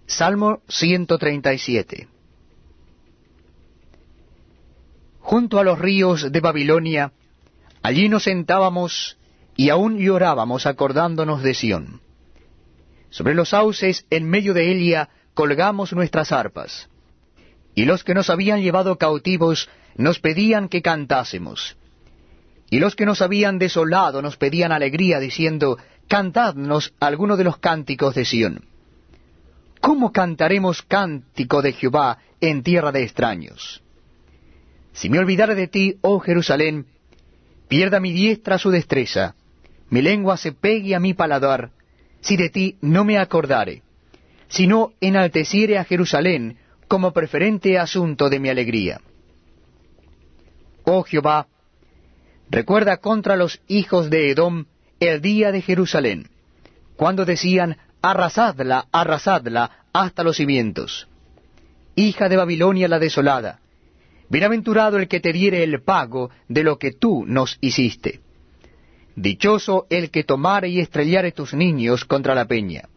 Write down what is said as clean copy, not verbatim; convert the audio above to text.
Salmo 137. Junto a los ríos de Babilonia, allí nos sentábamos y aún llorábamos acordándonos de Sión. Sobre los sauces en medio de Elia colgamos nuestras arpas. Y los que nos habían llevado cautivos nos pedían que cantásemos. Y los que nos habían desolado nos pedían alegría, diciendo, cantadnos alguno de los cánticos de Sión. ¿Cómo cantaremos cántico de Jehová en tierra de extraños? Si me olvidare de ti, oh Jerusalén, pierda mi diestra su destreza, mi lengua se pegue a mi paladar, si de ti no me acordare, si no enalteciere a Jerusalén como preferente asunto de mi alegría. Oh Jehová, recuerda contra los hijos de Edom el día de Jerusalén, cuando decían, arrasadla, arrasadla hasta los cimientos. Hija de Babilonia la desolada, bienaventurado el que te diere el pago de lo que tú nos hiciste. Dichoso el que tomare y estrellare tus niños contra la peña.